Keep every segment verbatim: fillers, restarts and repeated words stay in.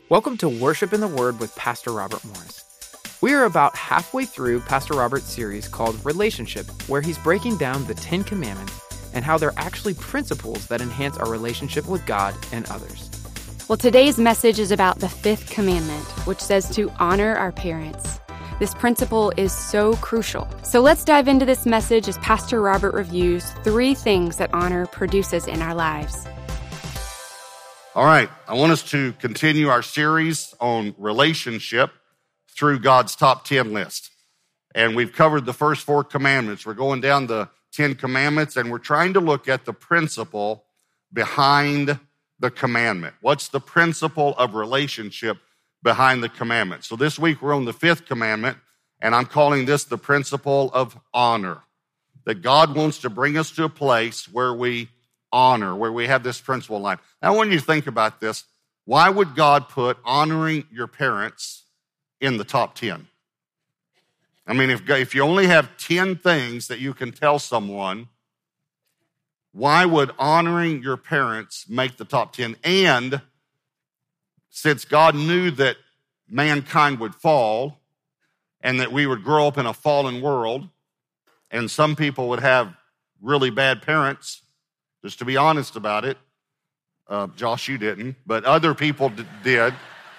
Welcome to Worship in the Word with Pastor Robert Morris. We are about halfway through Pastor Robert's series called Relationship, where he's breaking down the Ten Commandments and how they're actually principles that enhance our relationship with God and others. Well, today's message is about the fifth commandment, which says to honor our parents. This principle is so crucial. So let's dive into this message as Pastor Robert reviews three things that honor produces in our lives. All right, I want us to continue our series on relationship through God's top ten list. And we've covered the first four commandments. We're going down the Ten Commandments, and we're trying to look at the principle behind the commandment. What's the principle of relationship behind the commandment? So this week we're on the fifth commandment, and I'm calling this the principle of honor. That God wants to bring us to a place where we honor, where we have this principle in life. Now, when you think about this, why would God put honoring your parents in the top ten? I mean, if, if you only have ten things that you can tell someone, why would honoring your parents make the top ten? And since God knew that mankind would fall and that we would grow up in a fallen world and some people would have really bad parents, just to be honest about it, uh, Josh, you didn't, but other people d- did.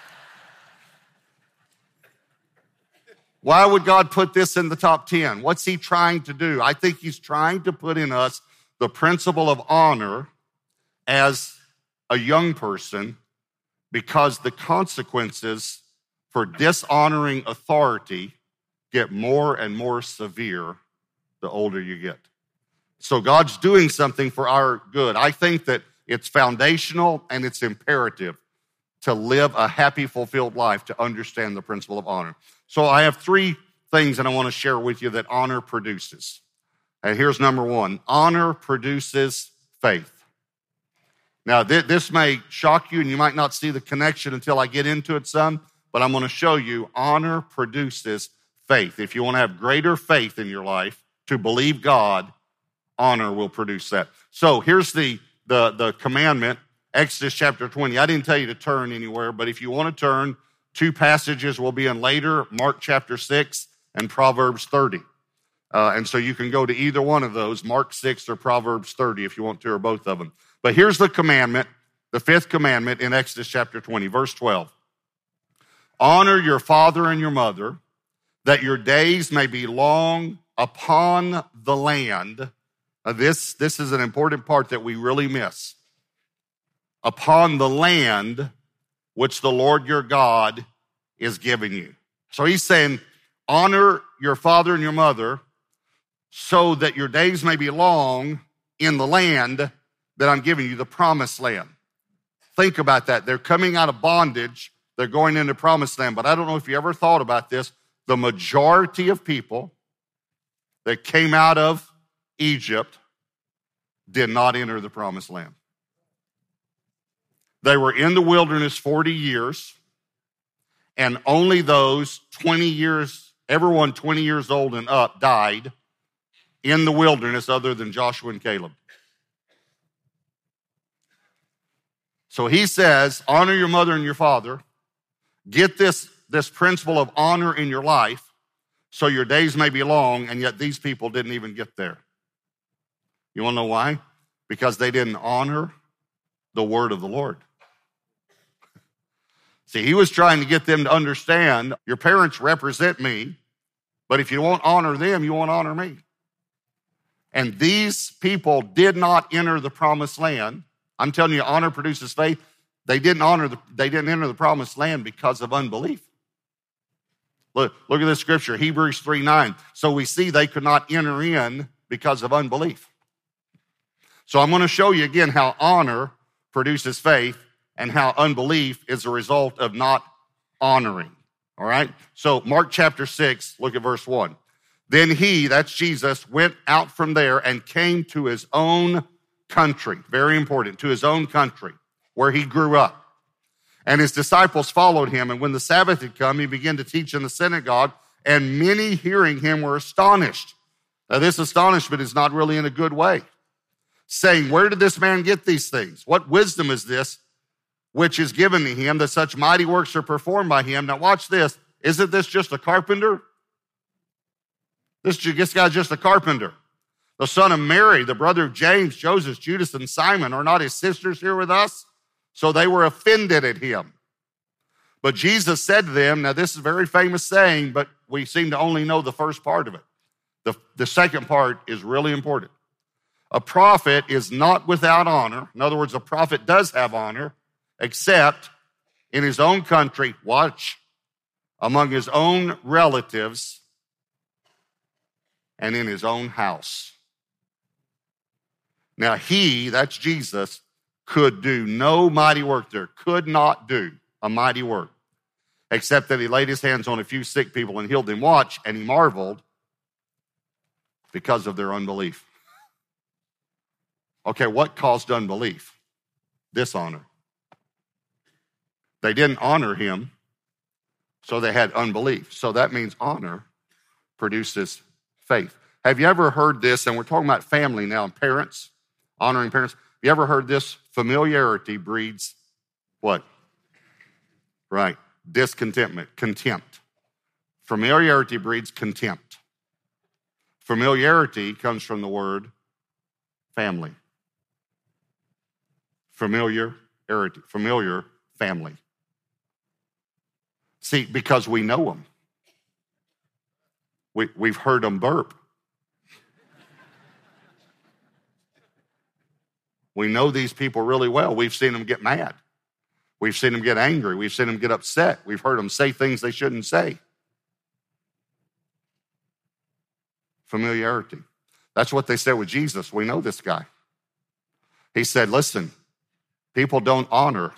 Why would God put this in the top ten? What's he trying to do? I think he's trying to put in us the principle of honor as a young person, because the consequences for dishonoring authority get more and more severe the older you get. So God's doing something for our good. I think that it's foundational and it's imperative to live a happy, fulfilled life to understand the principle of honor. So I have three things that I want to share with you that honor produces. And here's number one. Honor produces faith. Now, th- this may shock you and you might not see the connection until I get into it some, but I'm going to show you honor produces faith. If you want to have greater faith in your life to believe God, honor will produce that. So here's the, the, the commandment, Exodus chapter twenty. I didn't tell you to turn anywhere, but if you want to turn, two passages will be in later, Mark chapter six and Proverbs thirty. Uh, and so you can go to either one of those, Mark six or Proverbs thirty if you want to, or both of them. But here's the commandment, the fifth commandment in Exodus chapter twenty, verse twelve. Honor your father and your mother, that your days may be long upon the land. Now this, this is an important part that we really miss. Upon the land which the Lord your God is giving you. So he's saying, honor your father and your mother so that your days may be long in the land that I'm giving you, the promised land. Think about that. They're coming out of bondage. They're going into promised land. But I don't know if you ever thought about this. The majority of people that came out of Egypt did not enter the promised land. They were in the wilderness forty years, and only those twenty years, everyone twenty years old and up died in the wilderness other than Joshua and Caleb. So he says, honor your mother and your father. Get this, this principle of honor in your life so your days may be long, and yet these people didn't even get there. You want to know why? Because they didn't honor the word of the Lord. See, he was trying to get them to understand, your parents represent me, but if you won't honor them, you won't honor me. And these people did not enter the promised land. I'm telling you, honor produces faith. They didn't honor the, they didn't enter the promised land because of unbelief. Look, look at this scripture, Hebrews three nine. So we see they could not enter in because of unbelief. So I'm going to show you again how honor produces faith and how unbelief is a result of not honoring. All right? So Mark chapter six, look at verse one. Then he, that's Jesus, went out from there and came to his own country. Very important, to his own country, where he grew up. And his disciples followed him. And when the Sabbath had come, he began to teach in the synagogue, and many hearing him were astonished. Now, this astonishment is not really in a good way. Saying, where did this man get these things? What wisdom is this which is given to him, that such mighty works are performed by him. Now watch this. Isn't this just a carpenter? This, this guy's just a carpenter. The son of Mary, the brother of James, Joseph, Judas, and Simon, are not his sisters here with us? So they were offended at him. But Jesus said to them, now this is a very famous saying, but we seem to only know the first part of it. The, the second part is really important. A prophet is not without honor. In other words, a prophet does have honor, except in his own country, watch, among his own relatives, and in his own house. Now he, that's Jesus, could do no mighty work there, could not do a mighty work, except that he laid his hands on a few sick people and healed them. Watch, and he marveled because of their unbelief. Okay, what caused unbelief? Dishonor. They didn't honor him, so they had unbelief. So that means honor produces faith. Have you ever heard this, and we're talking about family now, and parents, honoring parents. Have you ever heard this? Familiarity breeds what? Right, discontentment, contempt. Familiarity breeds contempt. Familiarity comes from the word family. Familiarity, familiar family. See, because we know them. We, we've heard them burp. We know these people really well. We've seen them get mad. We've seen them get angry. We've seen them get upset. We've heard them say things they shouldn't say. Familiarity. That's what they said with Jesus. We know this guy. He said, listen, people don't honor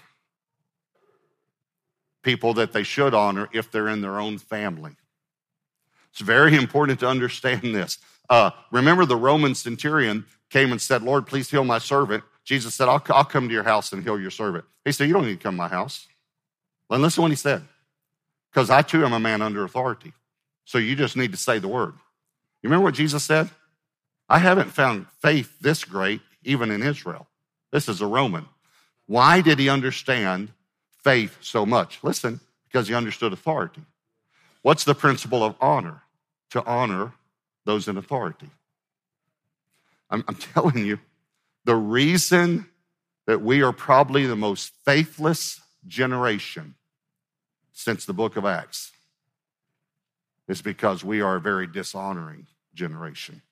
people that they should honor if they're in their own family. It's very important to understand this. Uh, remember the Roman centurion came and said, Lord, please heal my servant. Jesus said, I'll, I'll come to your house and heal your servant. He said, you don't need to come to my house. And listen to what he said. Because I too am a man under authority. So you just need to say the word. You remember what Jesus said? I haven't found faith this great, even in Israel. This is a Roman. Why did he understand faith so much? Listen, because he understood authority. What's the principle of honor? To honor those in authority. I'm, I'm telling you, the reason that we are probably the most faithless generation since the book of Acts is because we are a very dishonoring generation.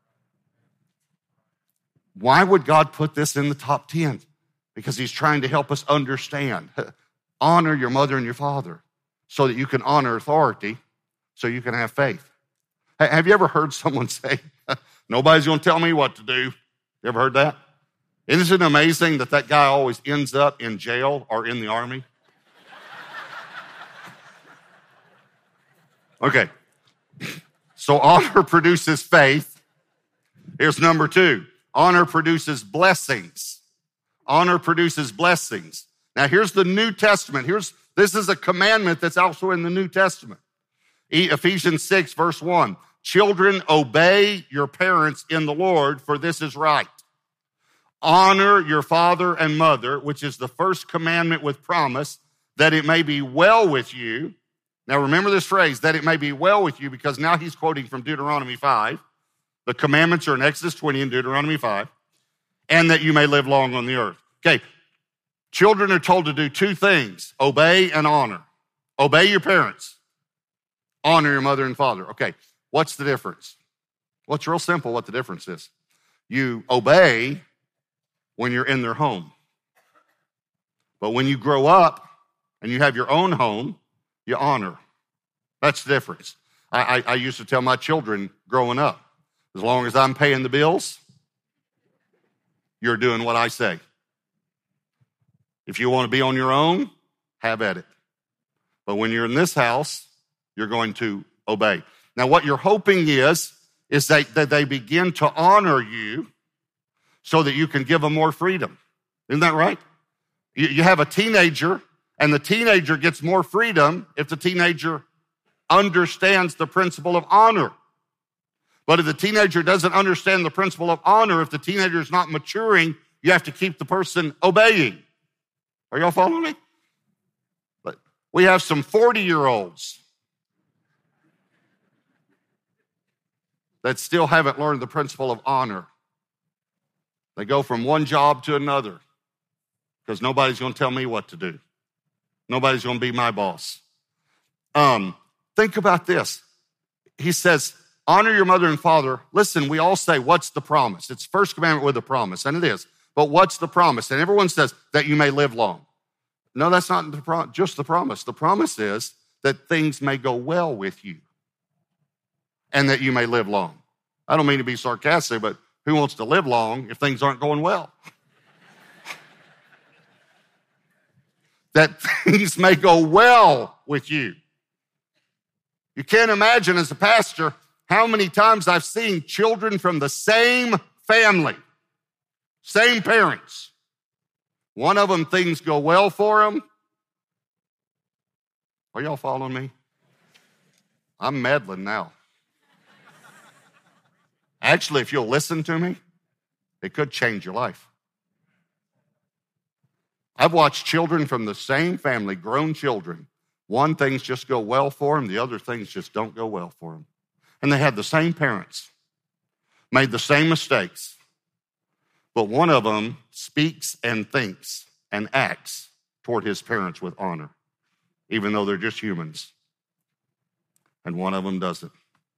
Why would God put this in the top ten? Because he's trying to help us understand. Honor your mother and your father so that you can honor authority, so you can have faith. Have you ever heard someone say, nobody's going to tell me what to do? You ever heard that? Isn't it amazing that that guy always ends up in jail or in the army? Okay. So honor produces faith. Here's number two. Honor produces blessings. Honor produces blessings. Now here's the New Testament. Here's this is a commandment that's also in the New Testament. Ephesians six, verse one. Children, obey your parents in the Lord, for this is right. Honor your father and mother, which is the first commandment with promise, that it may be well with you. Now remember this phrase, that it may be well with you, because now he's quoting from Deuteronomy five. The commandments are in Exodus twenty and Deuteronomy five. And that you may live long on the earth. Okay, children are told to do two things, obey and honor. Obey your parents. Honor your mother and father. Okay, what's the difference? Well, it's real simple what the difference is. You obey when you're in their home. But when you grow up and you have your own home, you honor. That's the difference. I, I, I used to tell my children growing up, as long as I'm paying the bills, you're doing what I say. If you want to be on your own, have at it. But when you're in this house, you're going to obey. Now, what you're hoping is, is that, that they begin to honor you so that you can give them more freedom. Isn't that right? You, you have a teenager, and the teenager gets more freedom if the teenager understands the principle of honor. But if the teenager doesn't understand the principle of honor, if the teenager is not maturing, you have to keep the person obeying. Are y'all following me? But we have some forty-year-olds that still haven't learned the principle of honor. They go from one job to another because nobody's going to tell me what to do. Nobody's going to be my boss. Um, think about this. He says, honor your mother and father. Listen, we all say, what's the promise? It's first commandment with a promise, and it is. But what's the promise? And everyone says that you may live long. No, that's not the pro- just the promise. The promise is that things may go well with you and that you may live long. I don't mean to be sarcastic, but who wants to live long if things aren't going well? That things may go well with you. You can't imagine as a pastor how many times I've seen children from the same family, same parents. One of them, things go well for them. Are y'all following me? I'm meddling now. Actually, if you'll listen to me, it could change your life. I've watched children from the same family, grown children. One, things just go well for them. The other things just don't go well for them. And they had the same parents, made the same mistakes. But one of them speaks and thinks and acts toward his parents with honor, even though they're just humans. And one of them doesn't.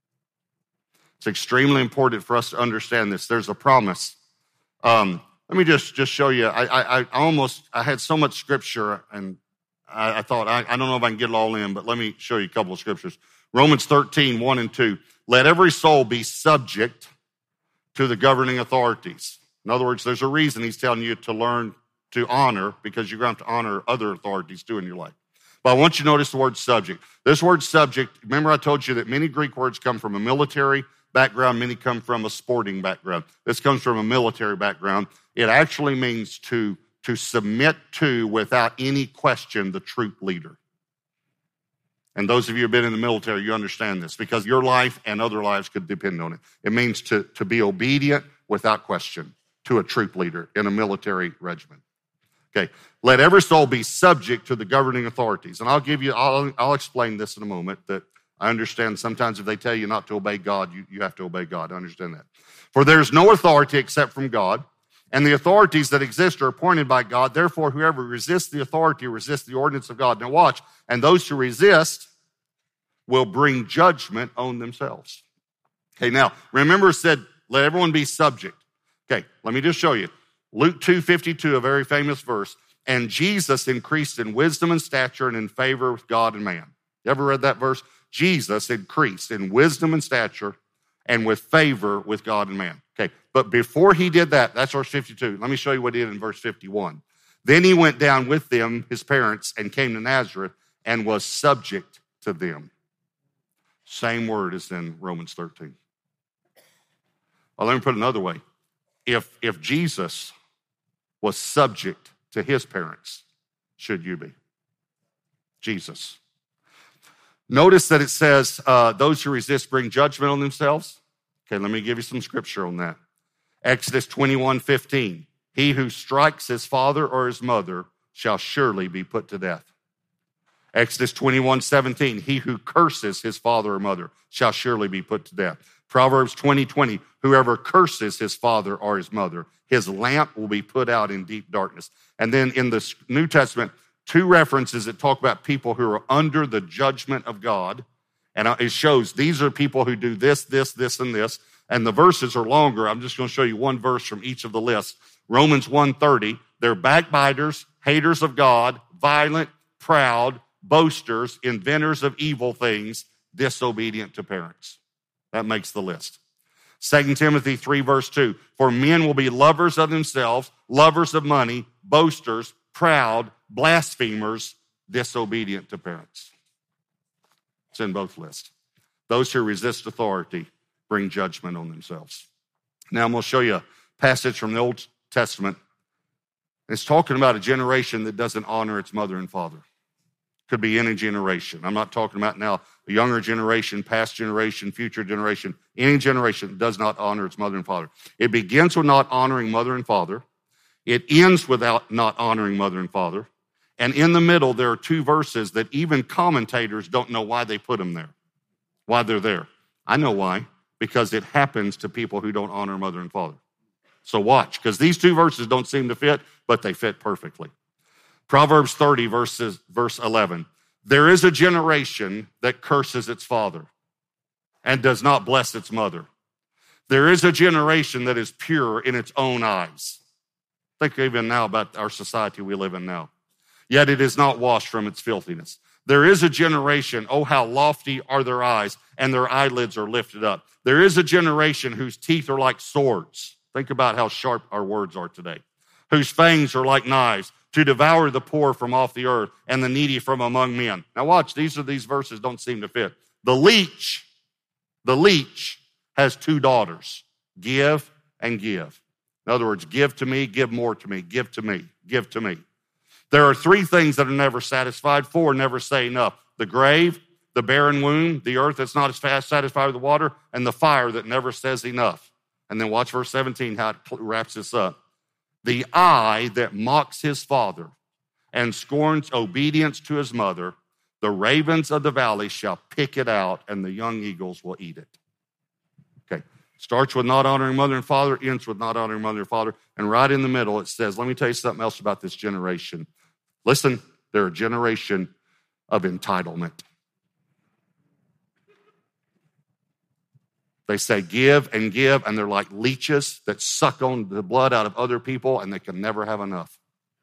It's extremely important for us to understand this. There's a promise. Um, let me just, just show you. I, I, I almost, I had so much scripture, and I, I thought, I, I don't know if I can get it all in, but let me show you a couple of scriptures. Romans thirteen, one and two. Let every soul be subject to the governing authorities. In other words, there's a reason he's telling you to learn to honor, because you're going to have to honor other authorities too in your life. But I want you to notice the word subject. This word subject, remember I told you that many Greek words come from a military background, many come from a sporting background. This comes from a military background. It actually means to, to submit to, without any question, the troop leader. And those of you who have been in the military, you understand this, because your life and other lives could depend on it. It means to, to be obedient without question to a troop leader in a military regiment. Okay, let every soul be subject to the governing authorities. And I'll give you, I'll, I'll explain this in a moment, that I understand sometimes if they tell you not to obey God, you, you have to obey God. I understand that. For there's no authority except from God, and the authorities that exist are appointed by God. Therefore, whoever resists the authority resists the ordinance of God. Now watch, and those who resist will bring judgment on themselves. Okay, now, remember it said, let everyone be subject. Okay, let me just show you. Luke two fifty-two, a very famous verse. And Jesus increased in wisdom and stature and in favor with God and man. You ever read that verse? Jesus increased in wisdom and stature and with favor with God and man. Okay, but before he did that, that's verse fifty-two. Let me show you what he did in verse fifty-one. Then he went down with them, his parents, and came to Nazareth and was subject to them. Same word as in Romans thirteen. Well, let me put it another way. If, if Jesus was subject to his parents, should you be? Jesus. Notice that it says, uh, those who resist bring judgment on themselves. Okay, let me give you some scripture on that. Exodus twenty-one fifteen. He who strikes his father or his mother shall surely be put to death. Exodus twenty-one seventeen. He who curses his father or mother shall surely be put to death. Proverbs twenty twenty. Whoever curses his father or his mother, his lamp will be put out in deep darkness. And then in the New Testament, two references that talk about people who are under the judgment of God. And it shows these are people who do this, this, this, and this. And the verses are longer. I'm just going to show you one verse from each of the lists. Romans one thirty, they're backbiters, haters of God, violent, proud, boasters, inventors of evil things, disobedient to parents. That makes the list. Second Timothy three verse two, for men will be lovers of themselves, lovers of money, boasters, proud, blasphemers, disobedient to parents. It's in both lists. Those who resist authority bring judgment on themselves. Now I'm going to show you a passage from the Old Testament. It's talking about a generation that doesn't honor its mother and father. Could be any generation. I'm not talking about now a younger generation, past generation, future generation. Any generation that does not honor its mother and father. It begins with not honoring mother and father. It ends without not honoring mother and father. And in the middle, there are two verses that even commentators don't know why they put them there, why they're there. I know why, because it happens to people who don't honor mother and father. So watch, because these two verses don't seem to fit, but they fit perfectly. Proverbs thirty, verses, verse eleven. There is a generation that curses its father and does not bless its mother. There is a generation that is pure in its own eyes. Think even now about our society we live in now. Yet it is not washed from its filthiness. There is a generation, oh, how lofty are their eyes, and their eyelids are lifted up. There is a generation whose teeth are like swords. Think about how sharp our words are today. Whose fangs are like knives, to devour the poor from off the earth and the needy from among men. Now watch, these are these verses don't seem to fit. The leech, the leech has two daughters, give and give. In other words, give to me, give more to me, give to me, give to me. There are three things that are never satisfied, four never say enough. The grave, the barren womb, the earth that's not as fast satisfied with the water, and the fire that never says enough. And then watch verse seventeen, how it wraps this up. The eye that mocks his father and scorns obedience to his mother, the ravens of the valley shall pick it out, and the young eagles will eat it. Okay, starts with not honoring mother and father, ends with not honoring mother and father, and right in the middle it says, let me tell you something else about this generation. Listen, they're a generation of entitlement. They say give and give, and they're like leeches that suck on the blood out of other people, and they can never have enough.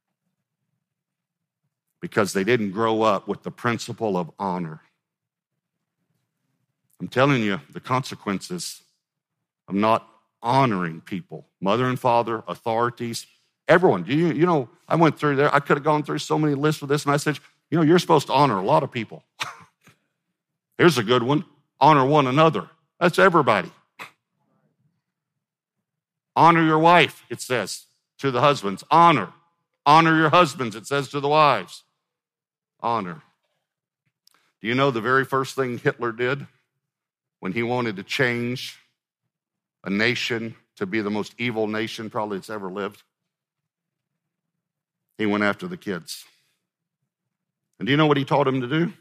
Because they didn't grow up with the principle of honor. I'm telling you, the consequences of not honoring people, mother and father, authorities, everyone. You, you know, I went through there. I could have gone through so many lists with this message. You know, you're supposed to honor a lot of people. Here's a good one. Honor one another. That's everybody. Honor your wife, it says to the husbands. Honor. Honor your husbands, it says to the wives. Honor. Do you know the very first thing Hitler did when he wanted to change a nation to be the most evil nation probably that's ever lived? He went after the kids. And do you know what he taught them to do?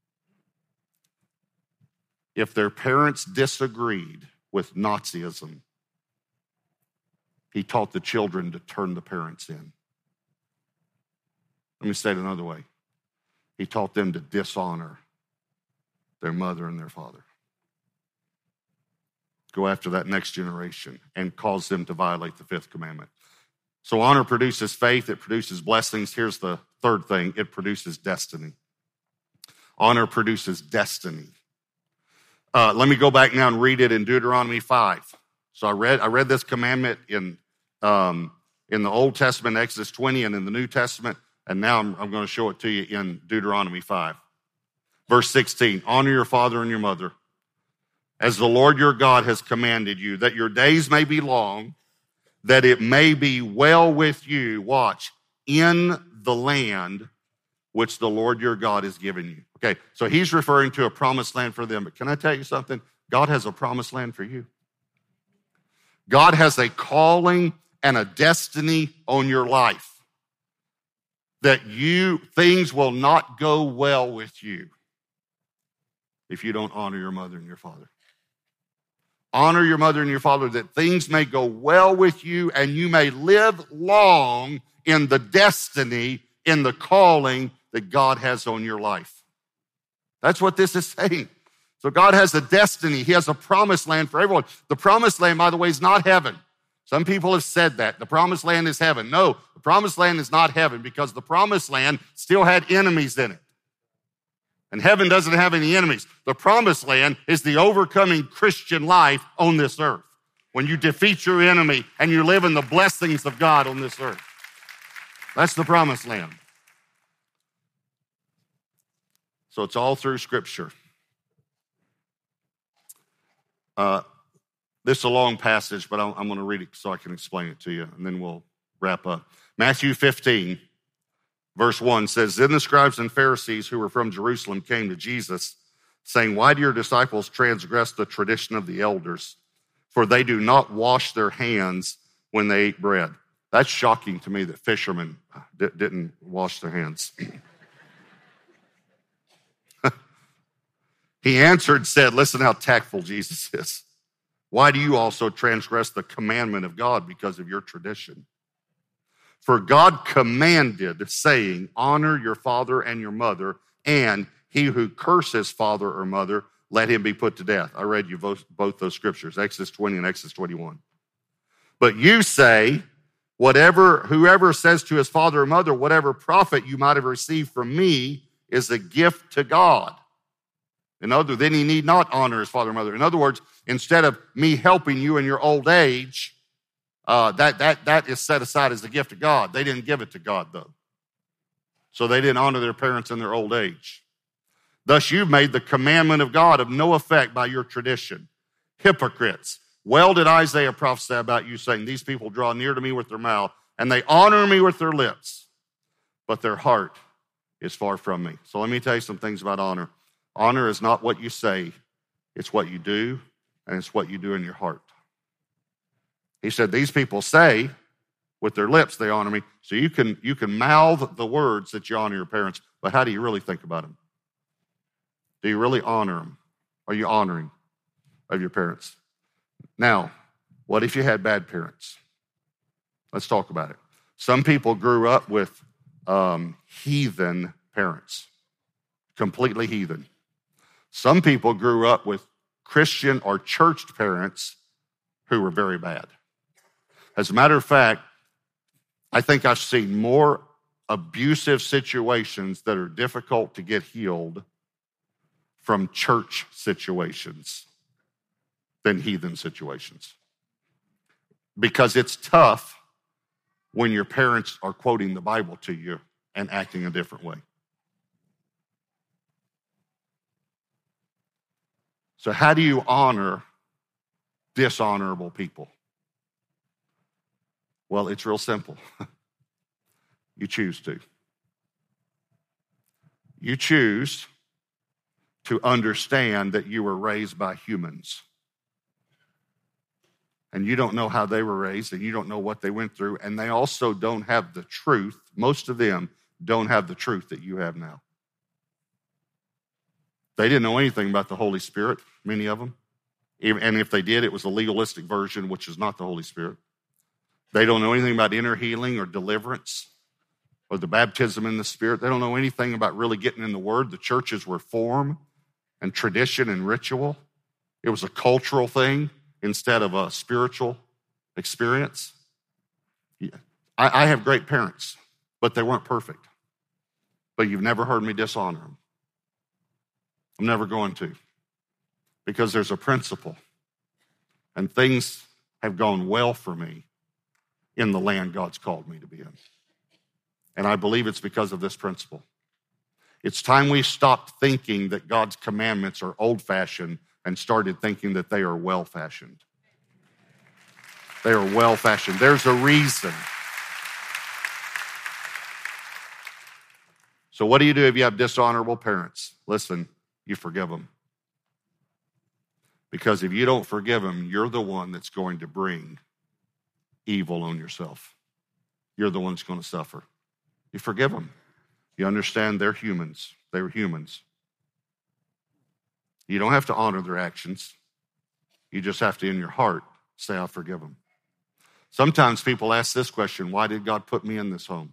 If their parents disagreed with Nazism, he taught the children to turn the parents in. Let me say it another way. He taught them to dishonor their mother and their father. Go after that next generation and cause them to violate the fifth commandment. So honor produces faith. It produces blessings. Here's the third thing. It produces destiny. Honor produces destiny. Uh, let me go back now and read it in Deuteronomy five. So I read I read this commandment in um, in the Old Testament, Exodus twenty, and in the New Testament, and now I'm, I'm going to show it to you in Deuteronomy five. Verse sixteen, honor your father and your mother, as the Lord your God has commanded you, that your days may be long, that it may be well with you, watch, in the land which the Lord your God has given you. Okay, so he's referring to a promised land for them. But can I tell you something? God has a promised land for you. God has a calling and a destiny on your life that you, things will not go well with you if you don't honor your mother and your father. Honor your mother and your father that things may go well with you and you may live long in the destiny, in the calling that God has on your life. That's what this is saying. So God has a destiny. He has a promised land for everyone. The promised land, by the way, is not heaven. Some people have said that. The promised land is heaven. No, the promised land is not heaven because the promised land still had enemies in it. And heaven doesn't have any enemies. The promised land is the overcoming Christian life on this earth. When you defeat your enemy and you live in the blessings of God on this earth. That's the promised land. So it's all through Scripture. Uh, this is a long passage, but I'm, I'm going to read it so I can explain it to you, and then we'll wrap up. Matthew fifteen, verse one says, Then the scribes and Pharisees who were from Jerusalem came to Jesus, saying, Why do your disciples transgress the tradition of the elders? For they do not wash their hands when they eat bread. That's shocking to me that fishermen d- didn't wash their hands. He answered and said, listen how tactful Jesus is. Why do you also transgress the commandment of God because of your tradition? For God commanded, saying, honor your father and your mother, and he who curses father or mother, let him be put to death. I read you both, both those scriptures, Exodus twenty and Exodus twenty-one. But you say, whatever, whoever says to his father or mother, whatever profit you might have received from me is a gift to God. In other, then he need not honor his father or mother. In other words, instead of me helping you in your old age, uh, that, that, that is set aside as a gift to God. They didn't give it to God, though. So they didn't honor their parents in their old age. Thus you've made the commandment of God of no effect by your tradition. Hypocrites. Well did Isaiah prophesy about you, saying, these people draw near to me with their mouth, and they honor me with their lips, but their heart is far from me. So let me tell you some things about honor. Honor is not what you say, it's what you do, and it's what you do in your heart. He said, these people say with their lips they honor me. So you can, you can mouth the words that you honor your parents, but how do you really think about them? Do you really honor them? Are you honoring of your parents? Now, what if you had bad parents? Let's talk about it. Some people grew up with um, heathen parents, completely heathen. Some people grew up with Christian or churched parents who were very bad. As a matter of fact, I think I've seen more abusive situations that are difficult to get healed from church situations than heathen situations. Because it's tough when your parents are quoting the Bible to you and acting a different way. So how do you honor dishonorable people? Well, it's real simple. You choose to. You choose to understand that you were raised by humans. And you don't know how they were raised, and you don't know what they went through, and they also don't have the truth. Most of them don't have the truth that you have now. They didn't know anything about the Holy Spirit, many of them. And if they did, it was a legalistic version, which is not the Holy Spirit. They don't know anything about inner healing or deliverance or the baptism in the Spirit. They don't know anything about really getting in the Word. The churches were form and tradition and ritual. It was a cultural thing instead of a spiritual experience. I, I have great parents, but they weren't perfect. But you've never heard me dishonor them. I'm never going to, because there's a principle, and things have gone well for me in the land God's called me to be in. And I believe it's because of this principle. It's time we stopped thinking that God's commandments are old-fashioned and started thinking that they are well-fashioned. They are well-fashioned. There's a reason. So what do you do if you have dishonorable parents? Listen, you forgive them. Because if you don't forgive them, you're the one that's going to bring evil on yourself. You're the one that's going to suffer. You forgive them. You understand they're humans. They're humans. You don't have to honor their actions. You just have to, in your heart, say, I forgive them. Sometimes people ask this question, why did God put me in this home?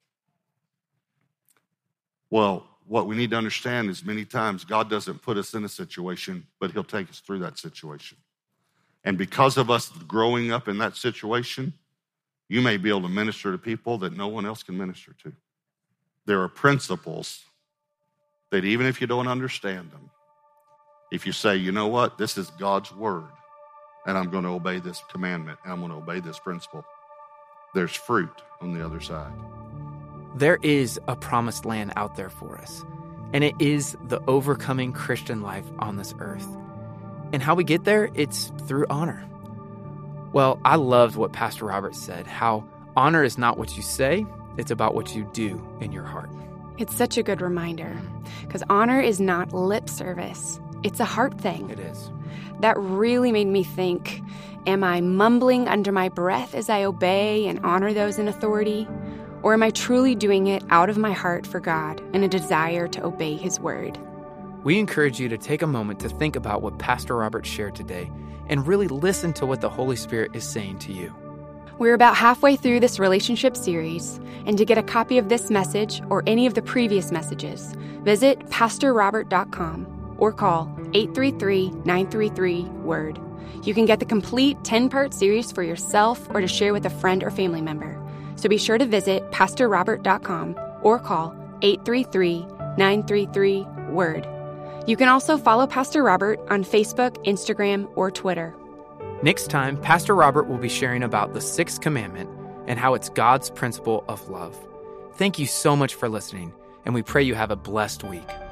Well, what we need to understand is many times God doesn't put us in a situation, but he'll take us through that situation. And because of us growing up in that situation, you may be able to minister to people that no one else can minister to. There are principles that even if you don't understand them, if you say, you know what, this is God's word, and I'm going to obey this commandment, and I'm going to obey this principle, there's fruit on the other side. There is a promised land out there for us, and it is the overcoming Christian life on this earth. And how we get there, it's through honor. Well, I loved what Pastor Robert said, how honor is not what you say, it's about what you do in your heart. It's such a good reminder, because honor is not lip service. It's a heart thing. It is. That really made me think, am I mumbling under my breath as I obey and honor those in authority? Or am I truly doing it out of my heart for God and a desire to obey His word? We encourage you to take a moment to think about what Pastor Robert shared today and really listen to what the Holy Spirit is saying to you. We're about halfway through this relationship series, and to get a copy of this message or any of the previous messages, visit pastor robert dot com or call eight three three, nine three three, word. You can get the complete ten-part series for yourself or to share with a friend or family member. So be sure to visit pastor robert dot com or call eight three three, nine three three, word. You can also follow Pastor Robert on Facebook, Instagram, or Twitter. Next time, Pastor Robert will be sharing about the sixth commandment and how it's God's principle of love. Thank you so much for listening, and we pray you have a blessed week.